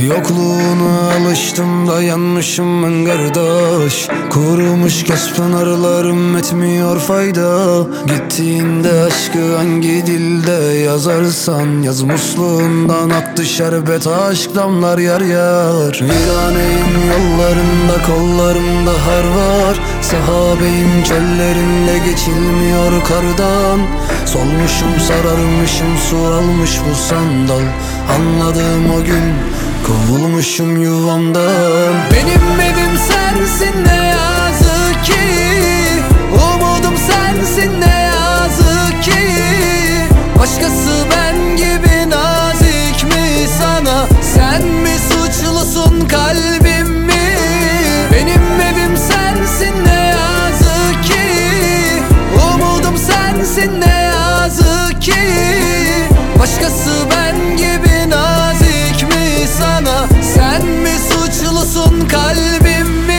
Yokluğuna alıştım da yanmışım ben kardeş. Kurumuş göz pınarlarım etmiyor fayda. Gittiğinde aşkı hangi dilde yazarsan yaz, musluğundan aktı şerbet, aşk damlar yar yar. Viraneyim yollarında, kollarımda har var. Sahabeyim çöllerinde, geçilmiyor kardan. Solmuşum sararmışım, su almış bu sandal. Anladığım o gün kovulmuşum yuvamdan. Benim evim sensin, ne yazık ki. Umudum sensin, ne yazık ki. Başkası ben gibi nazik mi sana? Sen mi suçlusun, kalbim mi? Benim evim sensin, ne yazık ki. Umudum sensin, ne yazık ki. Başkası ben gibi nazik mi sana? Sen mi suçlusun, kalbim mi?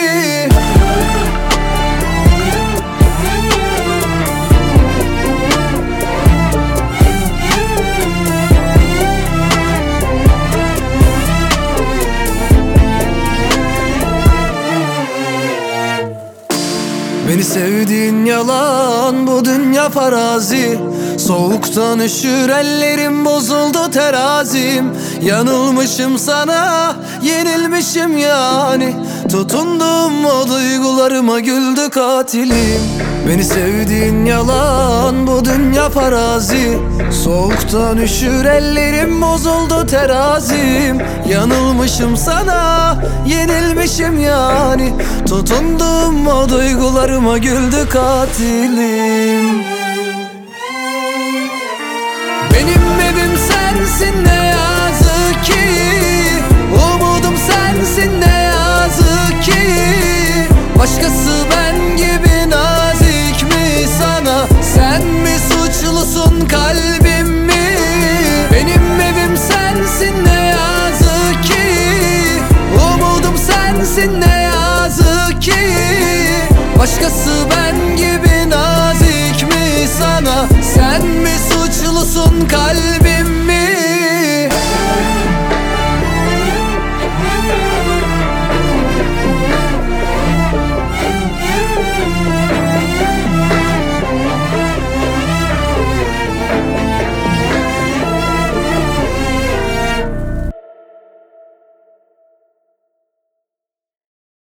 Beni sevdiğin yalan, bu dünya farazi. Soğuktan üşür ellerim, bozuldu terazim. Yanılmışım sana, yenilmişim yani. Tutundum o duygularıma, güldü katilim. Beni sevdiğin yalan, bu dünya farazi. Soğuktan üşür ellerim, bozuldu terazim. Yanılmışım sana, yenilmişim yani. Tutundum o duygularıma, güldü katilim. Benim evim sensin, ne yazık ki. Umudum sensin, ne yazık ki. Başkası ben gibi nazik mi sana? Sen mi suçlusun, kalbim mi? Benim evim sensin, ne yazık ki. Umudum sensin, ne yazık ki. Başkası ben gibi nazik mi sana? Sen mi suçlusun, kalbim mi?